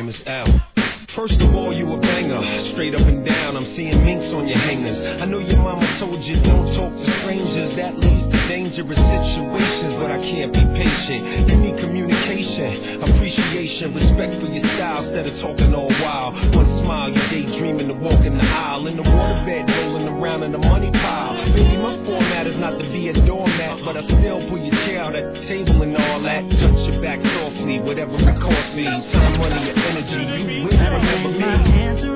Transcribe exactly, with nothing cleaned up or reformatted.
name is L. First of all, you a banger, straight up and down, I'm seeing minks on your hangers. I know your mama told you don't talk to strangers, that leads to dangerous situations, but I can't be patient. Give me communication, appreciation, respect for your style, instead of talking all wild. One smile, you daydreaming to walk in the aisle, in the waterbed, rolling around in the money pile. Baby, my format is not to be a doormat, but I still pull your chair out at the table and all that. Touch your back softly, whatever it costs me. Time, money, your energy, you will remember me.